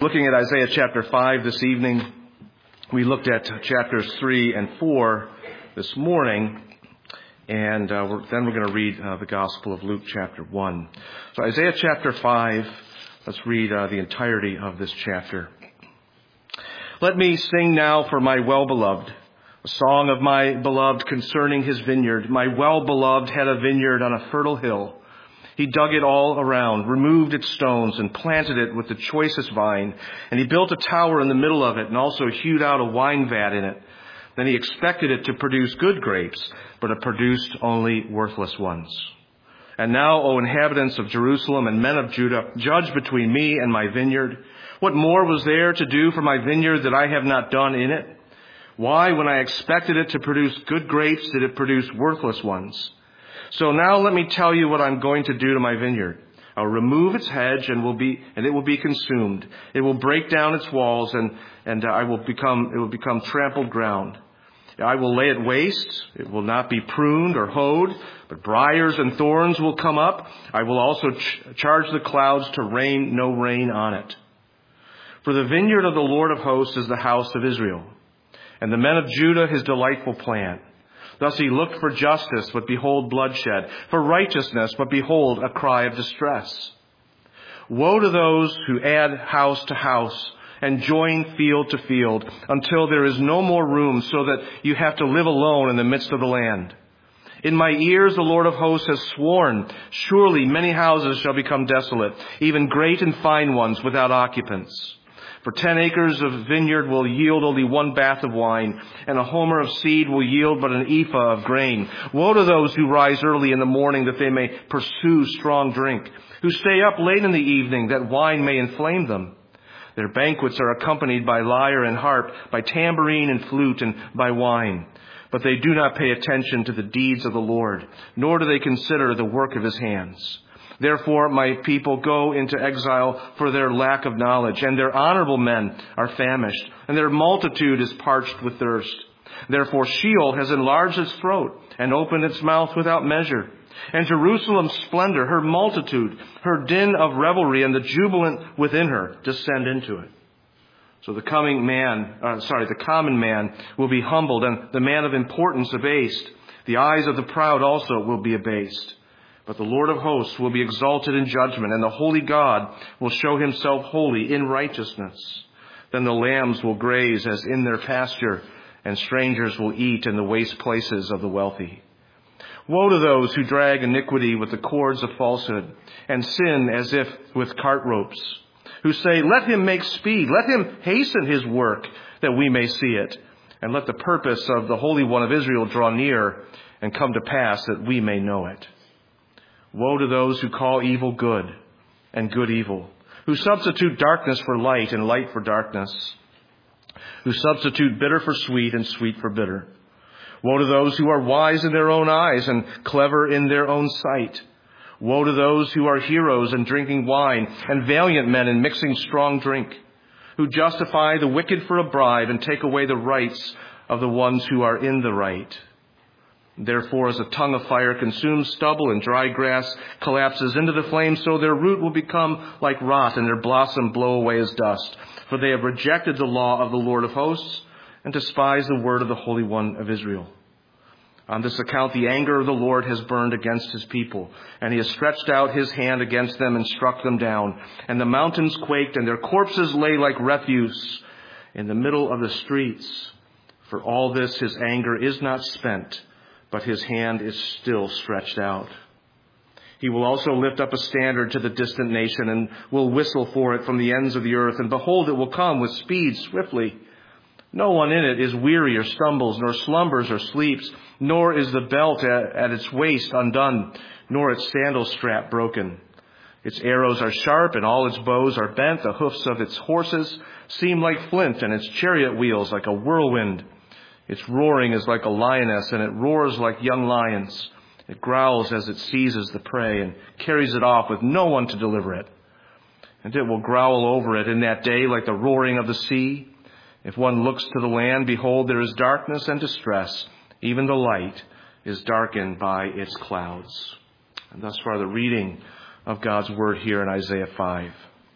Looking at Isaiah chapter 5 this evening, we looked at chapters 3 and 4 this morning, and then we're going to read the Gospel of Luke chapter 1. So Isaiah chapter 5, let's read the entirety of this chapter. Let me sing now for my well-beloved, a song of my beloved concerning his vineyard. My well-beloved had a vineyard on a fertile hill. He dug it all around, removed its stones, and planted it with the choicest vine. And he built a tower in the middle of it, and also hewed out a wine vat in it. Then he expected it to produce good grapes, but it produced only worthless ones. And now, O inhabitants of Jerusalem and men of Judah, judge between me and my vineyard. What more was there to do for my vineyard that I have not done in it? Why, when I expected it to produce good grapes, did it produce worthless ones? So now let me tell you what I'm going to do to my vineyard. I'll remove its hedge and it will be consumed. It will break down its walls and it will become trampled ground. I will lay it waste. It will not be pruned or hoed, but briars and thorns will come up. I will also charge the clouds to rain no rain on it. For the vineyard of the Lord of hosts is the house of Israel, and the men of Judah his delightful plant. Thus he looked for justice, but behold bloodshed, for righteousness, but behold a cry of distress. Woe to those who add house to house and join field to field until there is no more room, so that you have to live alone in the midst of the land. In my ears the Lord of hosts has sworn, surely many houses shall become desolate, even great and fine ones without occupants. For 10 acres of vineyard will yield only 1 bath of wine, and a homer of seed will yield but an ephah of grain. Woe to those who rise early in the morning that they may pursue strong drink, who stay up late in the evening that wine may inflame them. Their banquets are accompanied by lyre and harp, by tambourine and flute, and by wine. But they do not pay attention to the deeds of the Lord, nor do they consider the work of his hands. Therefore, my people go into exile for their lack of knowledge, and their honorable men are famished, and their multitude is parched with thirst. Therefore, Sheol has enlarged its throat and opened its mouth without measure. And Jerusalem's splendor, her multitude, her din of revelry, and the jubilant within her descend into it. So the common man will be humbled, and the man of importance abased. The eyes of the proud also will be abased. But the Lord of hosts will be exalted in judgment, and the holy God will show himself holy in righteousness. Then the lambs will graze as in their pasture, and strangers will eat in the waste places of the wealthy. Woe to those who drag iniquity with the cords of falsehood, and sin as if with cart ropes, who say, let him make speed, let him hasten his work, that we may see it, and let the purpose of the Holy One of Israel draw near, and come to pass that we may know it. Woe to those who call evil good and good evil, who substitute darkness for light and light for darkness, who substitute bitter for sweet and sweet for bitter. Woe to those who are wise in their own eyes and clever in their own sight. Woe to those who are heroes in drinking wine and valiant men in mixing strong drink, who justify the wicked for a bribe and take away the rights of the ones who are in the right. Therefore, as a tongue of fire consumes stubble and dry grass collapses into the flame, so their root will become like rot and their blossom blow away as dust. For they have rejected the law of the Lord of hosts and despised the word of the Holy One of Israel. On this account, the anger of the Lord has burned against his people, and he has stretched out his hand against them and struck them down. And the mountains quaked, and their corpses lay like refuse in the middle of the streets. For all this, his anger is not spent, but his hand is still stretched out. He will also lift up a standard to the distant nation and will whistle for it from the ends of the earth. And behold, it will come with speed swiftly. No one in it is weary or stumbles, nor slumbers or sleeps, nor is the belt at its waist undone, nor its sandal strap broken. Its arrows are sharp, and all its bows are bent. The hoofs of its horses seem like flint, and its chariot wheels like a whirlwind. Its roaring is like a lioness, and it roars like young lions. It growls as it seizes the prey and carries it off with no one to deliver it. And it will growl over it in that day like the roaring of the sea. If one looks to the land, behold, there is darkness and distress. Even the light is darkened by its clouds. And thus far the reading of God's word here in Isaiah 5.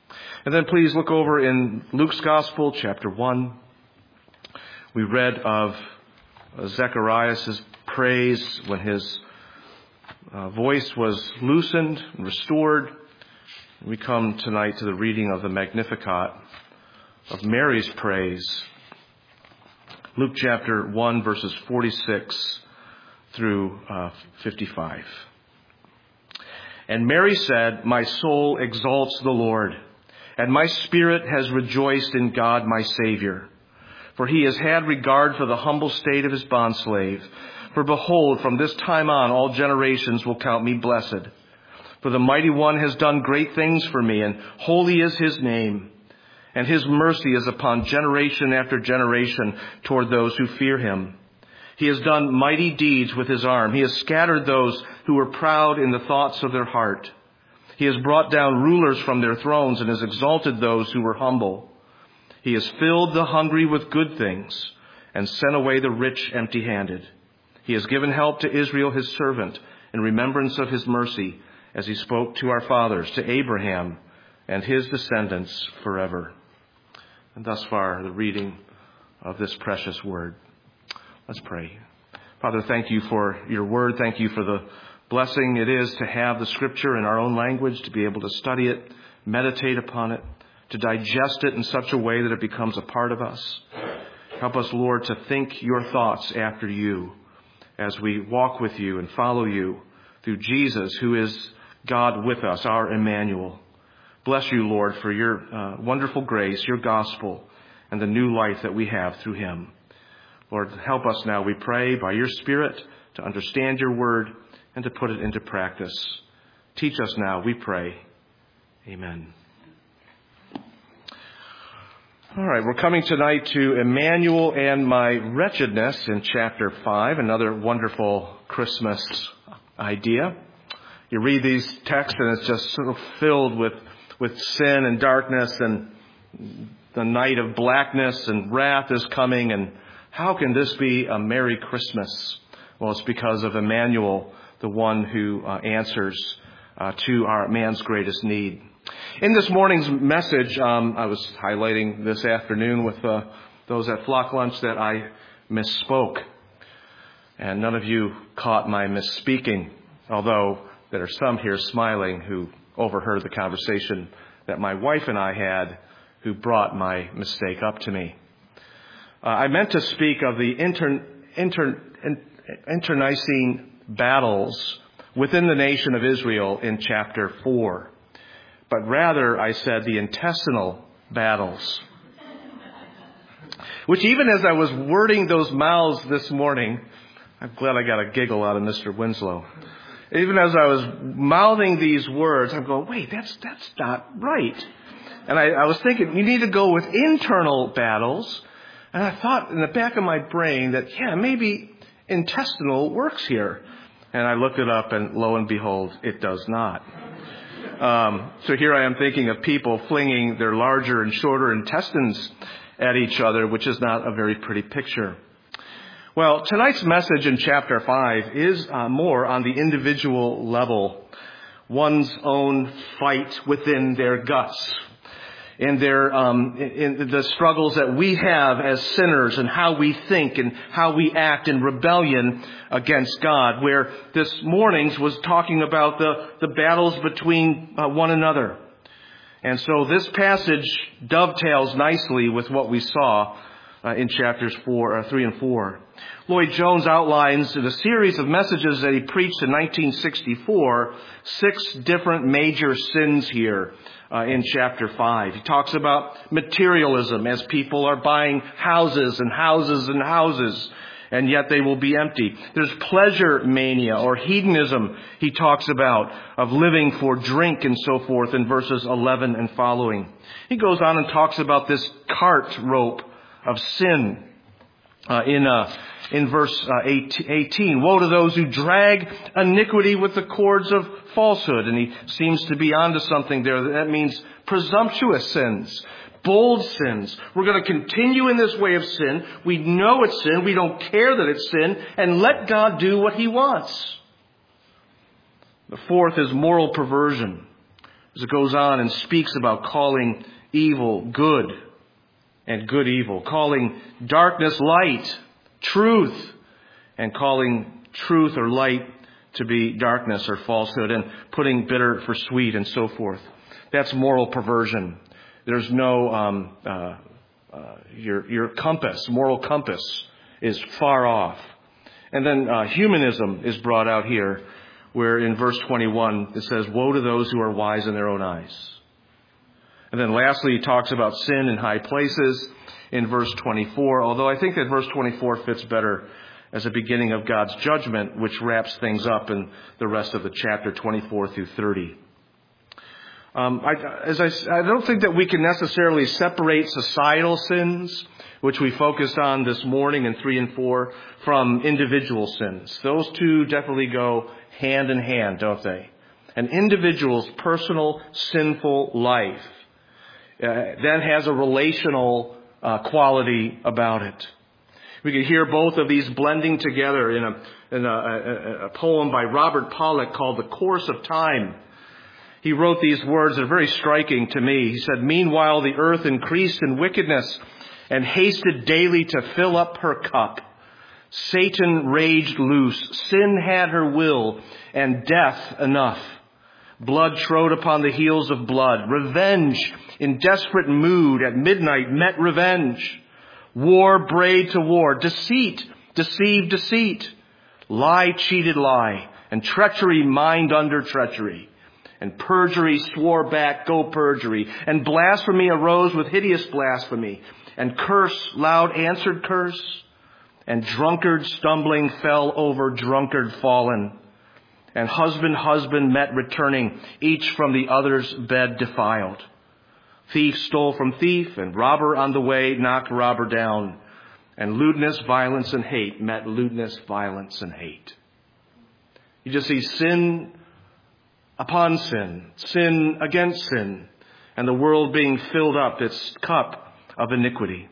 And then please look over in Luke's Gospel, chapter 1. We read of Zechariah's praise when his voice was loosened and restored. We come tonight to the reading of the Magnificat, of Mary's praise. Luke chapter 1, verses 46 through 55. And Mary said, "My soul exalts the Lord, and my spirit has rejoiced in God my Savior. For he has had regard for the humble state of his bondslave. For behold, from this time on all generations will count me blessed. For the Mighty One has done great things for me, and holy is his name. And his mercy is upon generation after generation toward those who fear him. He has done mighty deeds with his arm. He has scattered those who were proud in the thoughts of their heart. He has brought down rulers from their thrones and has exalted those who were humble. He has filled the hungry with good things and sent away the rich empty-handed. He has given help to Israel his servant in remembrance of his mercy, as he spoke to our fathers, to Abraham and his descendants forever." And thus far, the reading of this precious word. Let's pray. Father, thank you for your word. Thank you for the blessing it is to have the scripture in our own language, to be able to study it, meditate upon it, to digest it in such a way that it becomes a part of us. Help us, Lord, to think your thoughts after you as we walk with you and follow you through Jesus, who is God with us, our Emmanuel. Bless you, Lord, for your wonderful grace, your gospel, and the new life that we have through him. Lord, help us now, we pray, by your Spirit to understand your word and to put it into practice. Teach us now, we pray. Amen. All right, we're coming tonight to Emmanuel and my wretchedness in chapter 5, another wonderful Christmas idea. You read these texts and it's just sort of filled with sin and darkness, and the night of blackness and wrath is coming. And how can this be a Merry Christmas? Well, it's because of Emmanuel, the one who answers to our man's greatest need. In this morning's message, I was highlighting this afternoon with those at Flock Lunch that I misspoke. And none of you caught my misspeaking, although there are some here smiling who overheard the conversation that my wife and I had, who brought my mistake up to me. I meant to speak of the internecine battles within the nation of Israel in chapter 4. But rather, I said the intestinal battles. Which even as I was wording those mouths this morning, I'm glad I got a giggle out of Mr. Winslow. Even as I was mouthing these words, I'm going, wait, that's not right. And I was thinking, you need to go with internal battles. And I thought in the back of my brain that, maybe intestinal works here. And I looked it up, and lo and behold, it does not. So here I am thinking of people flinging their larger and shorter intestines at each other, which is not a very pretty picture. Well, tonight's message in chapter 5 is more on the individual level, one's own fight within their guts, in the struggles that we have as sinners, and how we think and how we act in rebellion against God, where this morning's was talking about the battles between one another. And so this passage dovetails nicely with what we saw in chapters 3 and 4. Lloyd Jones outlines in a series of messages that he preached in 1964, 6 different major sins here in chapter 5. He talks about materialism, as people are buying houses and houses and houses, and yet they will be empty. There's pleasure mania or hedonism he talks about, of living for drink and so forth in verses 11 and following. He goes on and talks about this cart rope of sin in verse 18. Woe to those who drag iniquity with the cords of falsehood. And he seems to be onto something there. That means presumptuous sins, bold sins. We're going to continue in this way of sin. We know it's sin. We don't care that it's sin. And let God do what he wants. The fourth is moral perversion. As it goes on and speaks about calling evil good and good evil, calling darkness light, truth, and calling truth or light to be darkness or falsehood, and putting bitter for sweet and so forth. That's moral perversion. There's no, your compass, moral compass is far off. And then humanism is brought out here, where in verse 21 it says, woe to those who are wise in their own eyes. And then lastly, he talks about sin in high places in verse 24, although I think that verse 24 fits better as a beginning of God's judgment, which wraps things up in the rest of the chapter 24 through 30. I don't think that we can necessarily separate societal sins, which we focused on this morning in 3 and 4, from individual sins. Those two definitely go hand in hand, don't they? An individual's personal sinful life then has a relational quality about it. We could hear both of these blending together in a poem by Robert Pollock called The Course of Time. He wrote these words that are very striking to me. He said, meanwhile the earth increased in wickedness and hasted daily to fill up her cup. Satan raged loose, sin had her will, and death enough. Blood trode upon the heels of blood. Revenge in desperate mood at midnight met revenge. War brayed to war. Deceit deceived deceit. Lie cheated lie. And treachery mined under treachery. And perjury swore back, go perjury. And blasphemy arose with hideous blasphemy. And curse loud answered curse. And drunkard stumbling fell over drunkard fallen. And husband met returning, each from the other's bed defiled. Thief stole from thief, and robber on the way knocked robber down. And lewdness, violence, and hate met lewdness, violence, and hate. You just see sin upon sin, sin against sin, and the world being filled up, its cup of iniquity.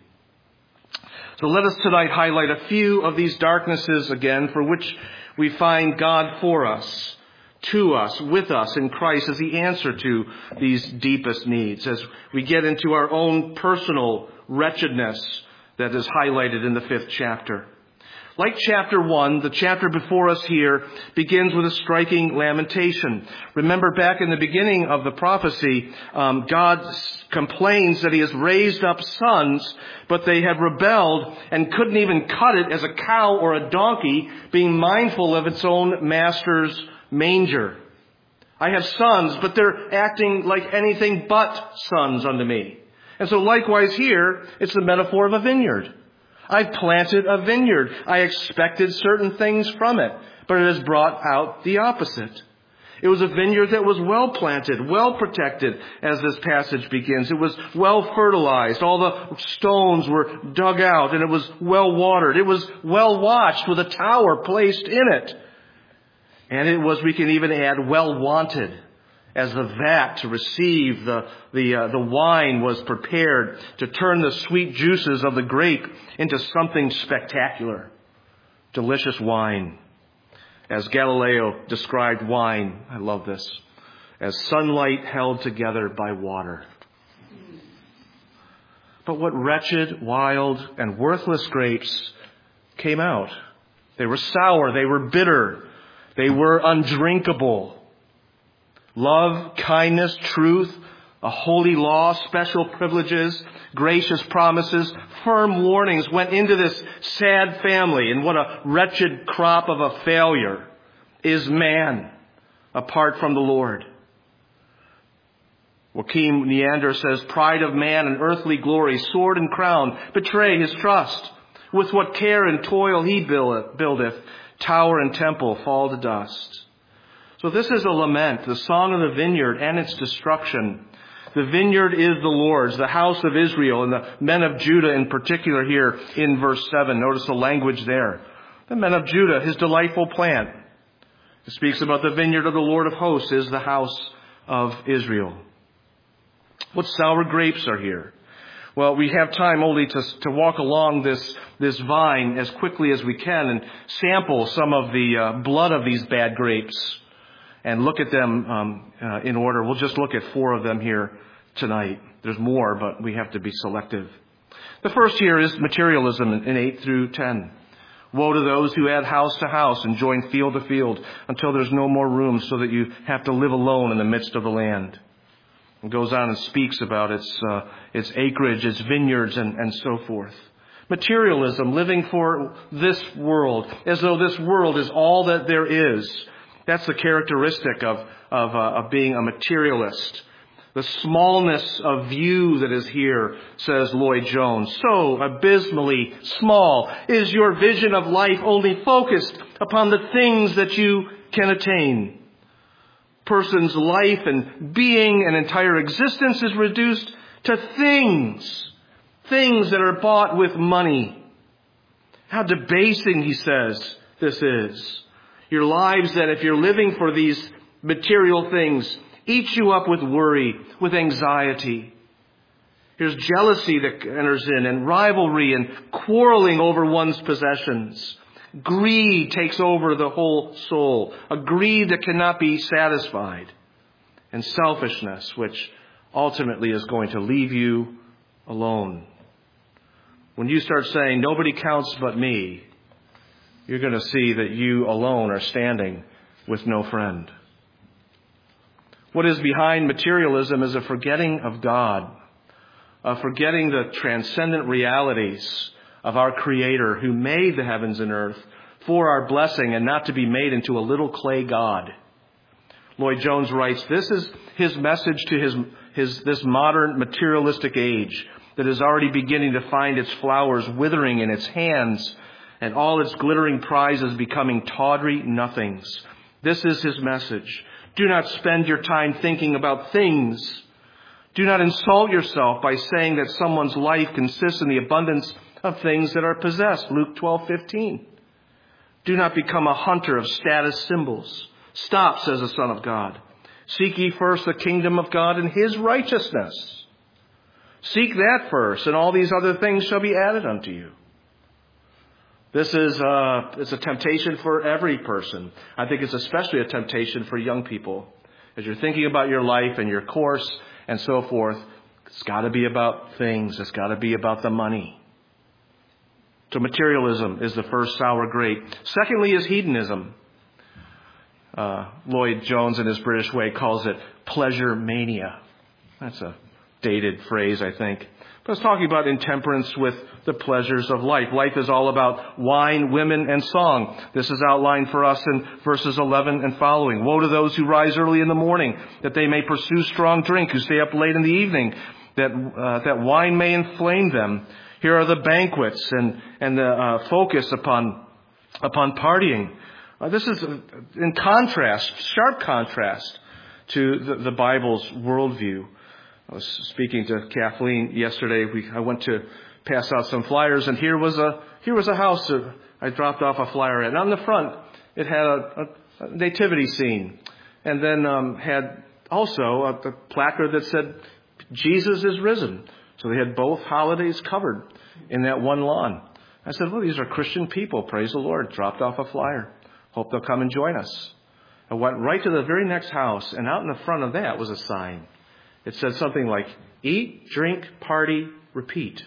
So let us tonight highlight a few of these darknesses again, for which we find God for us, to us, with us in Christ as the answer to these deepest needs, as we get into our own personal wretchedness that is highlighted in the 5th chapter. Like chapter 1, the chapter before us here begins with a striking lamentation. Remember back in the beginning of the prophecy, God complains that he has raised up sons, but they have rebelled and couldn't even cut it as a cow or a donkey, being mindful of its own master's manger. I have sons, but they're acting like anything but sons unto me. And so likewise here, it's the metaphor of a vineyard. I've planted a vineyard. I expected certain things from it, but it has brought out the opposite. It was a vineyard that was well planted, well protected, as this passage begins. It was well fertilized. All the stones were dug out, and it was well watered. It was well watched with a tower placed in it. And it was, we can even add, well wanted, as the vat to receive the wine was prepared to turn the sweet juices of the grape into something spectacular. Delicious wine. As Galileo described wine, I love this, as sunlight held together by water. But what wretched, wild, and worthless grapes came out? They were sour, they were bitter, they were undrinkable. Love, kindness, truth, a holy law, special privileges, gracious promises, firm warnings went into this sad family. And what a wretched crop of a failure is man apart from the Lord. Joachim Neander says, pride of man and earthly glory, sword and crown, betray his trust. With what care and toil he buildeth, tower and temple fall to dust. So this is a lament, the song of the vineyard and its destruction. The vineyard is the Lord's, the house of Israel, and the men of Judah in particular here in verse 7. Notice the language there. The men of Judah, his delightful plant. It speaks about the vineyard of the Lord of hosts is the house of Israel. What sour grapes are here? Well, we have time only to walk along this vine as quickly as we can and sample some of the blood of these bad grapes. and look at them in order. We'll just look at 4 of them here tonight. There's more, but we have to be selective. The first here is materialism in 8 through 10. Woe to those who add house to house and join field to field until there's no more room, so that you have to live alone in the midst of the land. It goes on and speaks about its acreage, its vineyards, and so forth. Materialism, living for this world, as though this world is all that there is. That's the characteristic of being a materialist. The smallness of view that is here, says Lloyd Jones. So abysmally small is your vision of life, only focused upon the things that you can attain. Person's life and being and entire existence is reduced to things that are bought with money. How debasing, he says, this is. Your lives that, if you're living for these material things, eat you up with worry, with anxiety. There's jealousy that enters in, and rivalry, and quarreling over one's possessions. Greed takes over the whole soul, a greed that cannot be satisfied. And selfishness, which ultimately is going to leave you alone. When you start saying, nobody counts but me, you're going to see that you alone are standing with no friend. What is behind materialism is a forgetting of God, a forgetting the transcendent realities of our Creator who made the heavens and earth for our blessing and not to be made into a little clay god. Lloyd Jones writes, this is his message to this modern materialistic age that is already beginning to find its flowers withering in its hands and all its glittering prizes becoming tawdry nothings. This is his message. Do not spend your time thinking about things. Do not insult yourself by saying that someone's life consists in the abundance of things that are possessed. Luke 12:15. Do not become a hunter of status symbols. Stop, says the Son of God. Seek ye first the kingdom of God and his righteousness. Seek that first, and all these other things shall be added unto you. This is it's a temptation for every person. I think it's especially a temptation for young people. As you're thinking about your life and your course and so forth, it's got to be about things. It's got to be about the money. So materialism is the first sour grape. Secondly is hedonism. Lloyd Jones, in his British way, calls it pleasure mania. That's a dated phrase, I think. But it's talking about intemperance with the pleasures of life. Life is all about wine, women, and song. This is outlined for us in verses 11 and following. Woe to those who rise early in the morning, that they may pursue strong drink, who stay up late in the evening, that wine may inflame them. Here are the banquets and the focus upon partying. This is in contrast, sharp contrast to the Bible's worldview. I was speaking to Kathleen yesterday. I went to pass out some flyers, and here was a house that I dropped off a flyer at. And on the front, it had a nativity scene, and then had also a placard that said, "Jesus is risen." So they had both holidays covered in that one lawn. I said, well, these are Christian people. Praise the Lord. Dropped off a flyer. Hope they'll come and join us. I went right to the very next house, and out in the front of that was a sign. It said something like, eat, drink, party, repeat.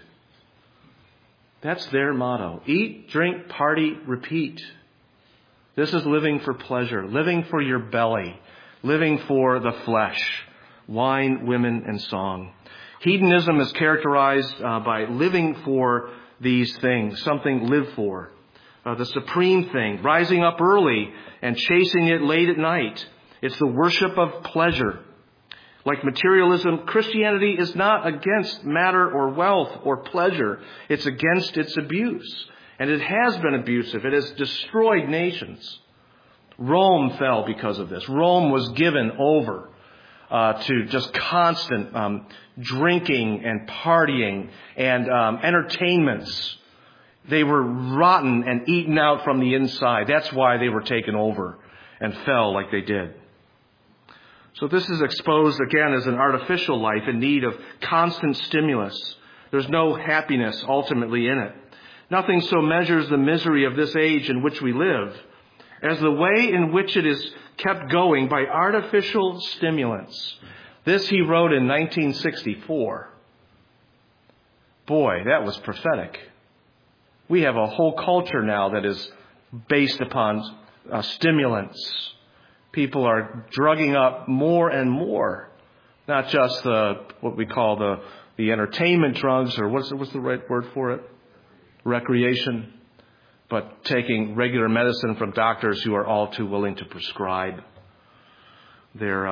That's their motto. Eat, drink, party, repeat. This is living for pleasure, living for your belly, living for the flesh, wine, women, and song. Hedonism is characterized by living for these things, something lived for. The supreme thing, rising up early and chasing it late at night. It's the worship of pleasure. Like materialism, Christianity is not against matter or wealth or pleasure. It's against its abuse. And it has been abusive. It has destroyed nations. Rome fell because of this. Rome was given over to just constant drinking and partying and entertainments. They were rotten and eaten out from the inside. That's why they were taken over and fell like they did. So this is exposed again as an artificial life in need of constant stimulus. There's no happiness ultimately in it. Nothing so measures the misery of this age in which we live as the way in which it is kept going by artificial stimulants. This he wrote in 1964. Boy, that was prophetic. We have a whole culture now that is based upon stimulants. People are drugging up more and more. Not just what we call the entertainment drugs, or what's the right word for it? Recreation. But taking regular medicine from doctors who are all too willing to prescribe their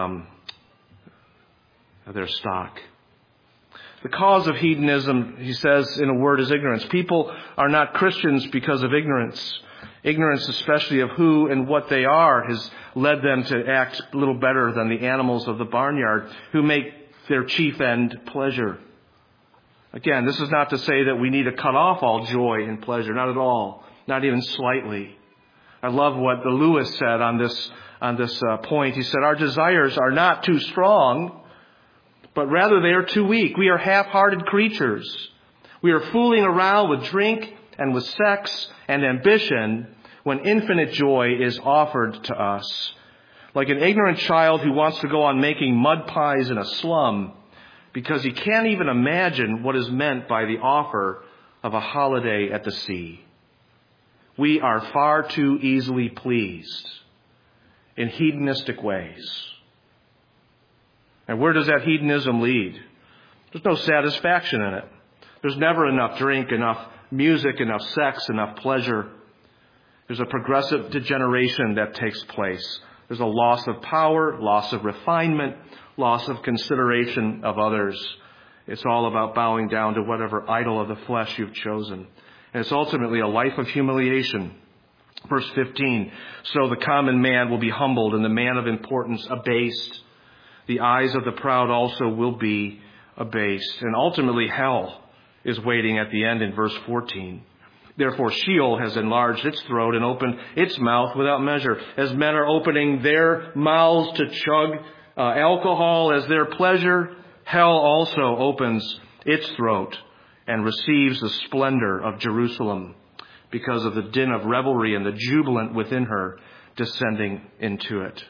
stock. The cause of hedonism, he says in a word, is ignorance. People are not Christians because of ignorance. Ignorance, especially of who and what they are, has led them to act a little better than the animals of the barnyard who make their chief end pleasure. Again, this is not to say that we need to cut off all joy and pleasure. Not at all. Not even slightly. I love what the Lewis said on this point. He said, our desires are not too strong, but rather they are too weak. We are half-hearted creatures. We are fooling around with drink and with sex and ambition when infinite joy is offered to us. Like an ignorant child who wants to go on making mud pies in a slum because he can't even imagine what is meant by the offer of a holiday at the sea. We are far too easily pleased in hedonistic ways. And where does that hedonism lead? There's no satisfaction in it. There's never enough drink, enough music, enough sex, enough pleasure. There's a progressive degeneration that takes place. There's a loss of power, loss of refinement, loss of consideration of others. It's all about bowing down to whatever idol of the flesh you've chosen. And it's ultimately a life of humiliation. Verse 15, so the common man will be humbled and the man of importance abased. The eyes of the proud also will be abased. And ultimately hell is waiting at the end in verse 14. Therefore Sheol has enlarged its throat and opened its mouth without measure. As men are opening their mouths to chug alcohol as their pleasure, hell also opens its throat and receives the splendor of Jerusalem because of the din of revelry and the jubilant within her descending into it.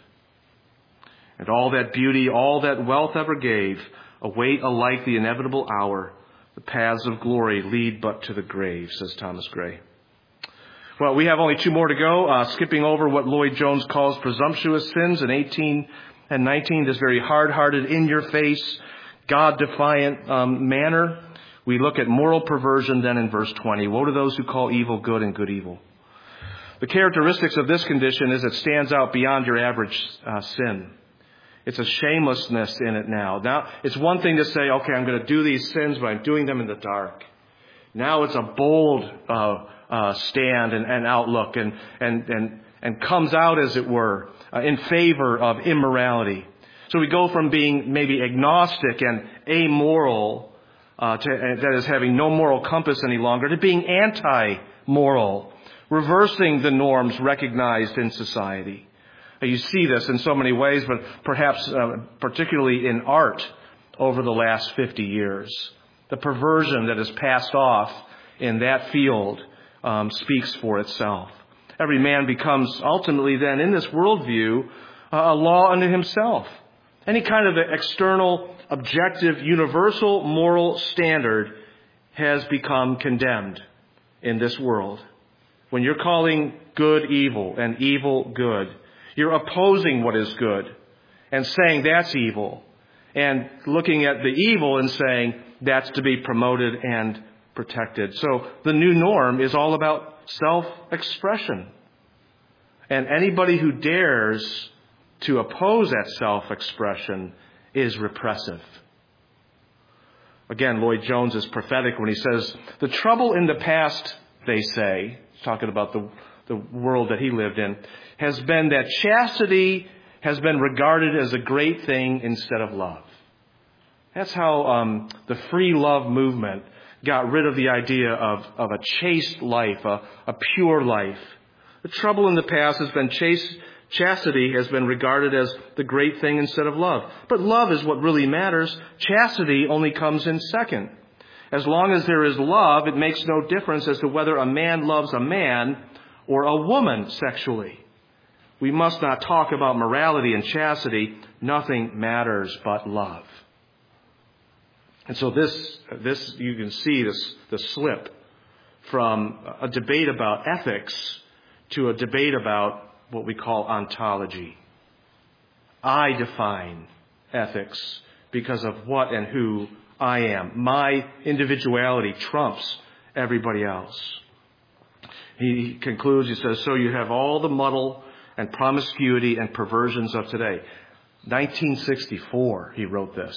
And all that beauty, all that wealth ever gave, await alike the inevitable hour. The paths of glory lead but to the grave, says Thomas Gray. Well, we have only two more to go. Skipping over what Lloyd Jones calls presumptuous sins in 18 and 19, this very hard-hearted, in-your-face, God-defiant manner. We look at moral perversion then in verse 20. Woe to those who call evil good and good evil. The characteristics of this condition is it stands out beyond your average sin. It's a shamelessness in it now. Now, it's one thing to say, okay, I'm going to do these sins, but I'm doing them in the dark. Now it's a bold stand and outlook and comes out, as it were, in favor of immorality. So we go from being maybe agnostic and amoral, that is having no moral compass any longer, to being anti-moral, reversing the norms recognized in society. You see this in so many ways, but perhaps particularly in art over the last 50 years. The perversion that is passed off in that field speaks for itself. Every man becomes ultimately then, in this worldview, a law unto himself. Any kind of external, objective, universal moral standard has become condemned in this world. When you're calling good evil and evil good, you're opposing what is good and saying that's evil, and looking at the evil and saying that's to be promoted and protected. So the new norm is all about self-expression. And anybody who dares to oppose that self-expression is repressive. Again, Lloyd Jones is prophetic when he says, the trouble in the past, they say, talking about the world that he lived in, has been that chastity has been regarded as a great thing instead of love. That's how the free love movement got rid of the idea of a chaste life, a pure life. The trouble in the past has been chastity has been regarded as the great thing instead of love. But love is what really matters. Chastity only comes in second. As long as there is love, it makes no difference as to whether a man loves a man or a woman sexually. We must not talk about morality and chastity. Nothing matters but love. And so this you can see the slip from a debate about ethics to a debate about what we call ontology. I define ethics because of what and who I am. My individuality trumps everybody else. He concludes, he says, so you have all the muddle and promiscuity and perversions of today. 1964, he wrote this.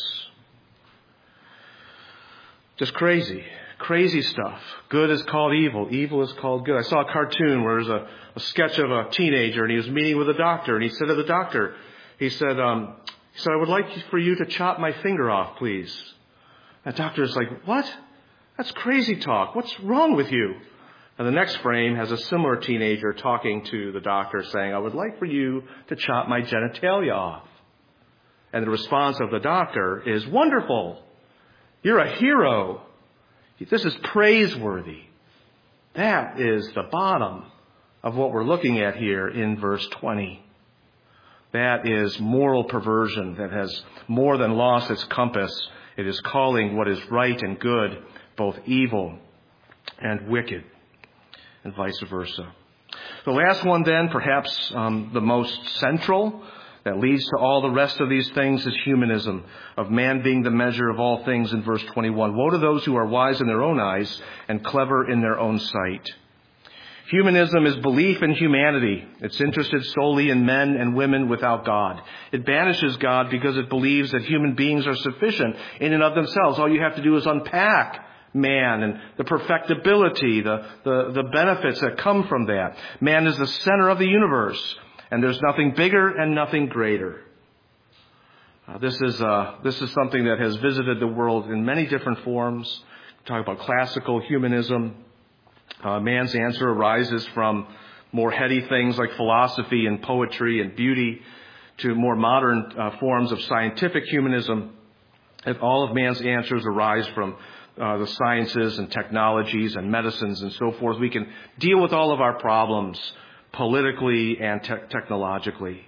Just crazy stuff. Good is called evil. Evil is called good. I saw a cartoon where there's a sketch of a teenager, and he was meeting with a doctor, and he said to the doctor, he said, I would like for you to chop my finger off, please. The doctor's like, what? That's crazy talk. What's wrong with you? And the next frame has a similar teenager talking to the doctor saying, I would like for you to chop my genitalia off. And the response of the doctor is, wonderful. You're a hero. This is praiseworthy. That is the bottom of what we're looking at here in verse 20. That is moral perversion that has more than lost its compass. It is calling what is right and good both evil and wicked, and vice versa. The last one then, perhaps the most central, that leads to all the rest of these things, is humanism, of man being the measure of all things in verse 21. Woe to those who are wise in their own eyes and clever in their own sight. Humanism is belief in humanity. It's interested solely in men and women without God. It banishes God because it believes that human beings are sufficient in and of themselves. All you have to do is unpack man and the perfectibility, the benefits that come from that. Man is the center of the universe, and there's nothing bigger and nothing greater. This is something that has visited the world in many different forms. We talk about classical humanism. Man's answer arises from more heady things like philosophy and poetry and beauty to more modern forms of scientific humanism. And all of man's answers arise from the sciences and technologies and medicines and so forth. We can deal with all of our problems politically and technologically.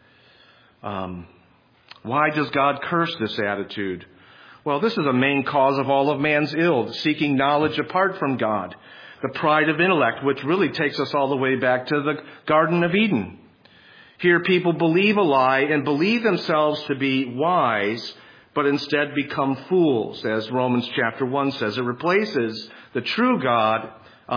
Why does God curse this attitude? Well, this is a main cause of all of man's ill, seeking knowledge apart from God. The pride of intellect, which really takes us all the way back to the Garden of Eden. Here people believe a lie and believe themselves to be wise, but instead become fools, as Romans chapter 1 says. It replaces the true God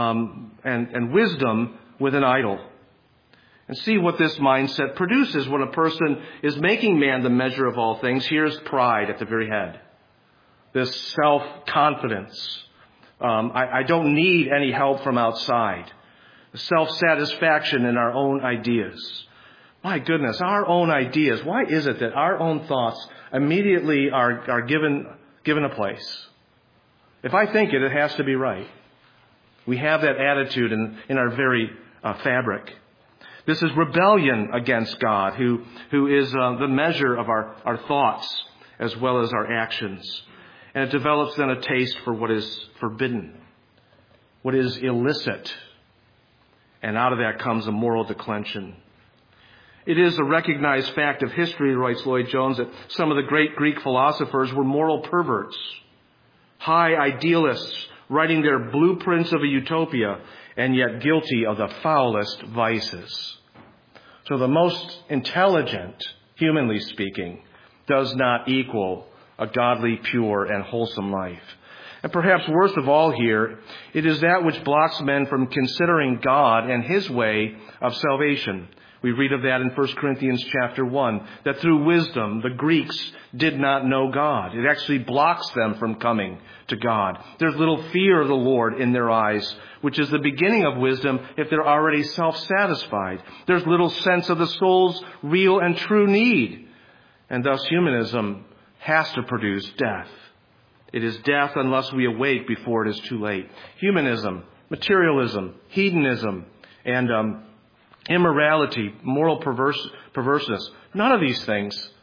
and wisdom with an idol. And see what this mindset produces when a person is making man the measure of all things. Here's pride at the very head. This self-confidence. I don't need any help from outside. Self-satisfaction in our own ideas. My goodness, our own ideas. Why is it that our own thoughts immediately are given a place? If I think it, it has to be right. We have that attitude in our very fabric. This is rebellion against God, who is the measure of our thoughts as well as our actions. And it develops then a taste for what is forbidden, what is illicit. And out of that comes a moral declension. It is a recognized fact of history, writes Lloyd Jones, that some of the great Greek philosophers were moral perverts, high idealists, writing their blueprints of a utopia, and yet guilty of the foulest vices. So the most intelligent, humanly speaking, does not equal a godly, pure, and wholesome life. And perhaps worst of all here, it is that which blocks men from considering God and His way of salvation. We read of that in 1 Corinthians chapter 1, that through wisdom the Greeks did not know God. It actually blocks them from coming to God. There's little fear of the Lord in their eyes, which is the beginning of wisdom if they're already self-satisfied. There's little sense of the soul's real and true need. And thus humanism has to produce death. It is death unless we awake before it is too late. Humanism, materialism, hedonism, and immorality, moral perverseness. None of these things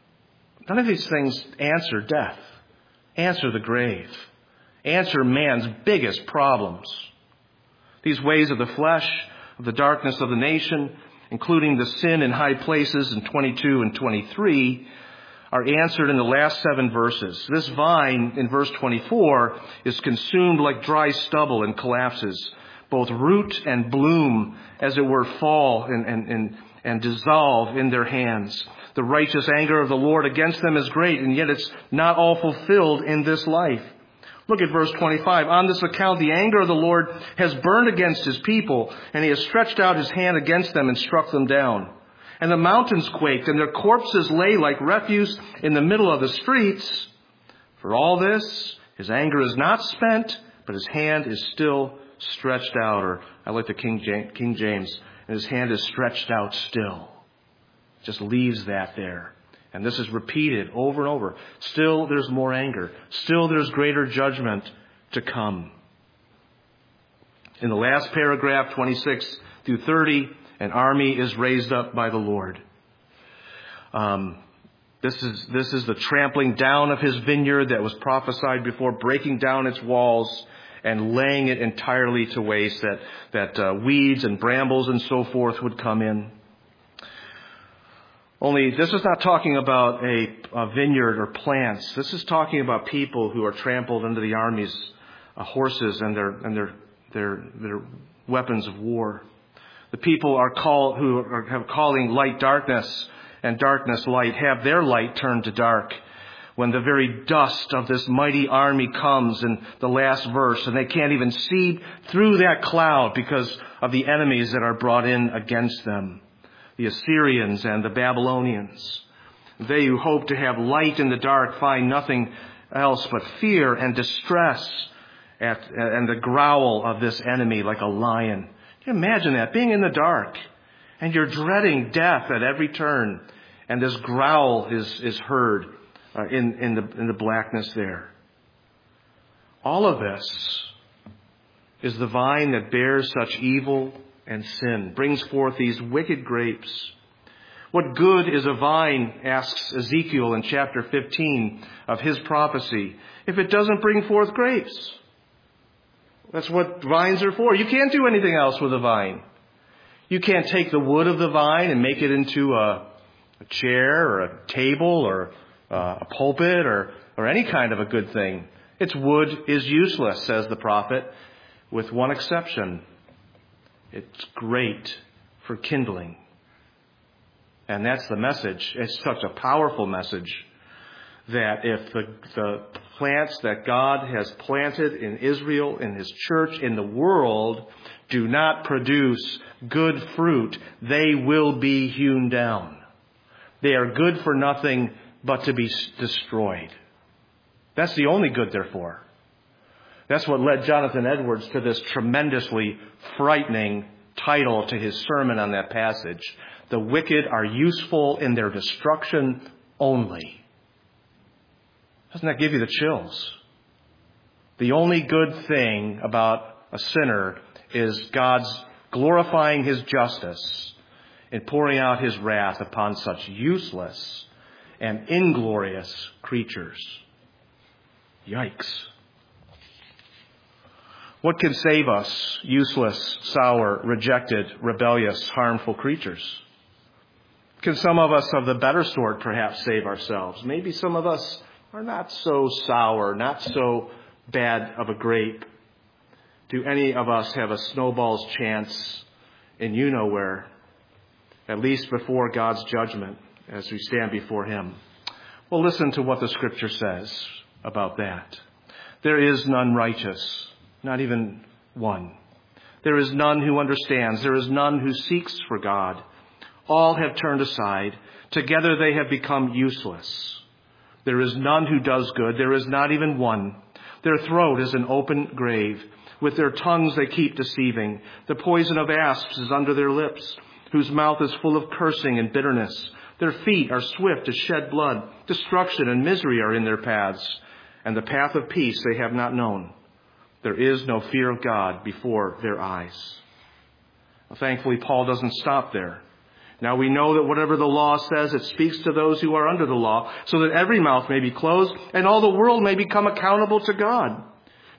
answer death, answer the grave, answer man's biggest problems. These ways of the flesh, of the darkness of the nation, including the sin in high places in 22 and 23, are answered in the last 7 verses. This vine in verse 24 is consumed like dry stubble and collapses. Both root and bloom, as it were, fall and dissolve in their hands. The righteous anger of the Lord against them is great, and yet it's not all fulfilled in this life. Look at verse 25. On this account, the anger of the Lord has burned against his people, and he has stretched out his hand against them and struck them down. And the mountains quaked, and their corpses lay like refuse in the middle of the streets. For all this, his anger is not spent, but his hand is still stretched out. Or I like the King James, and his hand is stretched out still. Just leaves that there. And this is repeated over and over. Still there's more anger. Still there's greater judgment to come. In the last paragraph, 26 through 30, an army is raised up by the Lord. This is the trampling down of his vineyard that was prophesied before, breaking down its walls and laying it entirely to waste, that weeds and brambles and so forth would come in. Only this is not talking about a vineyard or plants. This is talking about people who are trampled under the army's horses and their weapons of war. The people are calling light darkness and darkness light, have their light turned to dark when the very dust of this mighty army comes in the last verse, and they can't even see through that cloud because of the enemies that are brought in against them. The Assyrians and the Babylonians. They who hope to have light in the dark find nothing else but fear and distress and the growl of this enemy like a lion. Can you imagine that? Being in the dark and you're dreading death at every turn, and this growl is heard in the blackness there. All of this is the vine that bears such evil and sin, brings forth these wicked grapes. What good is a vine, asks Ezekiel in chapter 15 of his prophecy, if it doesn't bring forth grapes? That's what vines are for. You can't do anything else with a vine. You can't take the wood of the vine and make it into a chair or a table or a pulpit or any kind of a good thing. Its wood is useless, says the prophet, with one exception. It's great for kindling. And that's the message. It's such a powerful message that if the plants that God has planted in Israel, in his church, in the world, do not produce good fruit, they will be hewn down. They are good for nothing but to be destroyed. That's the only good they're for. That's what led Jonathan Edwards to this tremendously frightening title to his sermon on that passage. The wicked are useful in their destruction only. Doesn't that give you the chills? The only good thing about a sinner is God's glorifying his justice in pouring out his wrath upon such useless and inglorious creatures. Yikes. What can save us, useless, sour, rejected, rebellious, harmful creatures? Can some of us of the better sort perhaps save ourselves? Maybe some of us are not so sour, not so bad of a grape. Do any of us have a snowball's chance in you-know-where, at least before God's judgment as we stand before him? Well, listen to what the Scripture says about that. There is none righteous, not even one. There is none who understands. There is none who seeks for God. All have turned aside. Together they have become useless. There is none who does good. There is not even one. Their throat is an open grave. With their tongues they keep deceiving. The poison of asps is under their lips, whose mouth is full of cursing and bitterness. Their feet are swift to shed blood. Destruction and misery are in their paths, and the path of peace they have not known. There is no fear of God before their eyes. Well, thankfully, Paul doesn't stop there. Now we know that whatever the law says, it speaks to those who are under the law, so that every mouth may be closed and all the world may become accountable to God.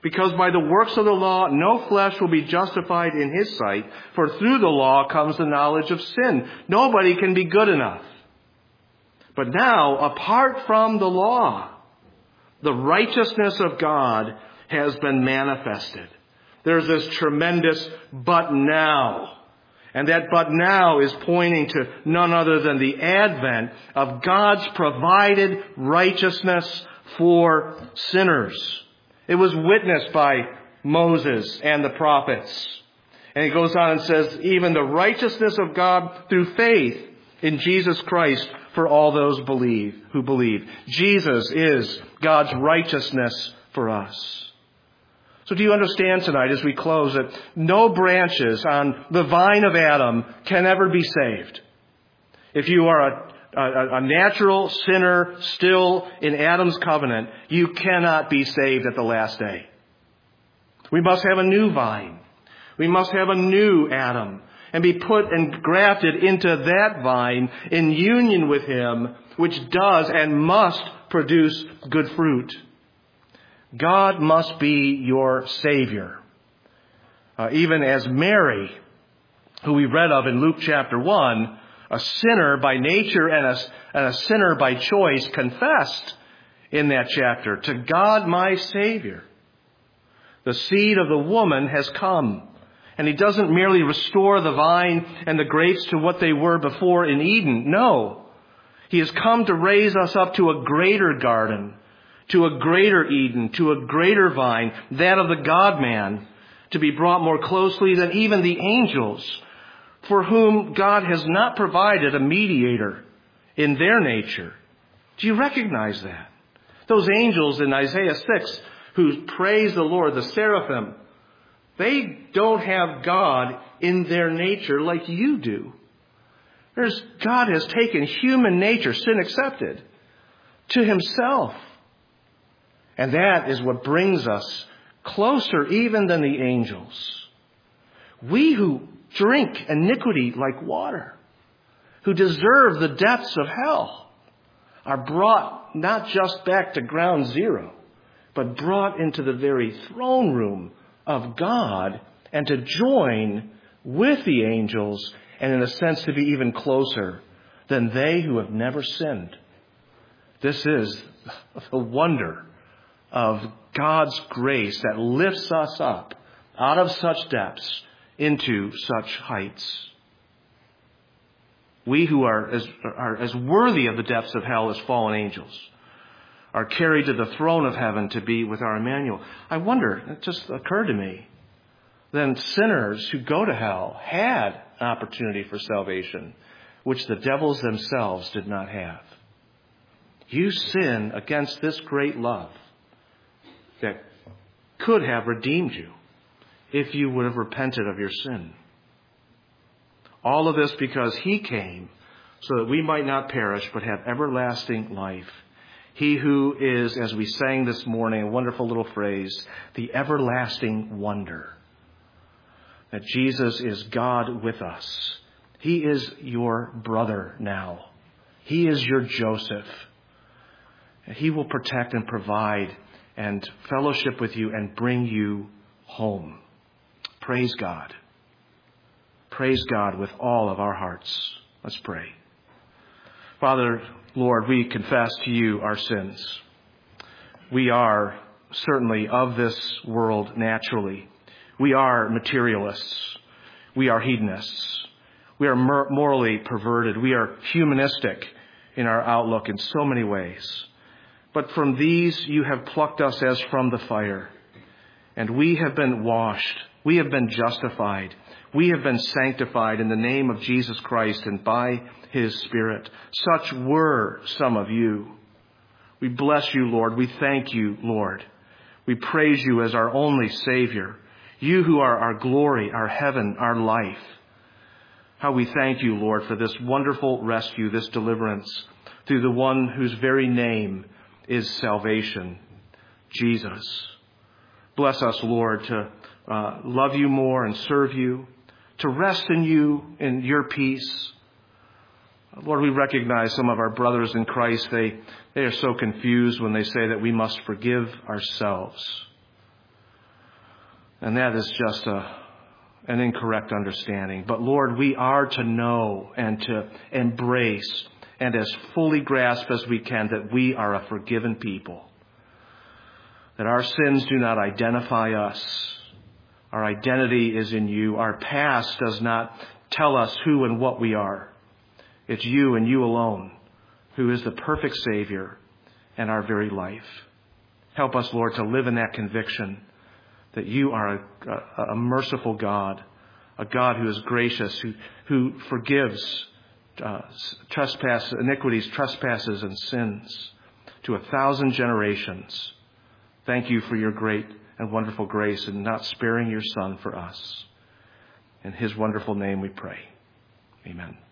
Because by the works of the law, no flesh will be justified in his sight, for through the law comes the knowledge of sin. Nobody can be good enough. But now, apart from the law, the righteousness of God has been manifested. There's this tremendous but now. And that but now is pointing to none other than the advent of God's provided righteousness for sinners. It was witnessed by Moses and the prophets. And he goes on and says, even the righteousness of God through faith in Jesus Christ for all those who believe. Jesus is God's righteousness for us. So do you understand tonight as we close that no branches on the vine of Adam can ever be saved? If you are a natural sinner still in Adam's covenant, you cannot be saved at the last day. We must have a new vine. We must have a new Adam and be put and grafted into that vine in union with him, which does and must produce good fruit. God must be your Savior. Even as Mary, who we read of in Luke chapter 1, a sinner by nature and a sinner by choice, confessed in that chapter, to God my Savior. The seed of the woman has come. And he doesn't merely restore the vine and the grapes to what they were before in Eden. No. He has come to raise us up to a greater garden, to a greater Eden, to a greater vine, that of the God-man, to be brought more closely than even the angels, for whom God has not provided a mediator in their nature. Do you recognize that? Those angels in Isaiah 6 who praise the Lord, the seraphim, they don't have God in their nature like you do. God has taken human nature, sin accepted, to himself. And that is what brings us closer even than the angels. We who drink iniquity like water, who deserve the depths of hell, are brought not just back to ground zero, but brought into the very throne room of God and to join with the angels and in a sense to be even closer than they who have never sinned. This is the wonder of God's grace that lifts us up out of such depths into such heights. We who are as worthy of the depths of hell as fallen angels are carried to the throne of heaven to be with our Emmanuel. I wonder, it just occurred to me, then sinners who go to hell had an opportunity for salvation, which the devils themselves did not have. You sin against this great love that could have redeemed you if you would have repented of your sin. All of this because he came so that we might not perish but have everlasting life. He who is, as we sang this morning, a wonderful little phrase, the everlasting wonder. That Jesus is God with us. He is your brother now. He is your Joseph. He will protect and provide and fellowship with you and bring you home. Praise God. Praise God with all of our hearts. Let's pray. Father, Lord, we confess to you our sins. We are certainly of this world naturally. We are materialists. We are hedonists. We are morally perverted. We are humanistic in our outlook in so many ways. But from these you have plucked us as from the fire. And we have been washed. We have been justified. We have been sanctified in the name of Jesus Christ and by his Spirit. Such were some of you. We bless you, Lord. We thank you, Lord. We praise you as our only Savior. You who are our glory, our heaven, our life. How we thank you, Lord, for this wonderful rescue, this deliverance through the one whose very name is salvation, Jesus. Bless us, Lord, to love you more and serve you, to rest in you, in your peace. Lord, we recognize some of our brothers in Christ. They are so confused when they say that we must forgive ourselves. And that is just an incorrect understanding. But Lord, we are to know and to embrace and as fully grasp as we can that we are a forgiven people. That our sins do not identify us. Our identity is in you. Our past does not tell us who and what we are. It's you and you alone who is the perfect Savior and our very life. Help us, Lord, to live in that conviction that you are a merciful God, a God who is gracious, who forgives iniquities, trespasses, and sins to 1,000 generations. Thank you for your great and wonderful grace in not sparing your Son for us. In his wonderful name we pray. Amen.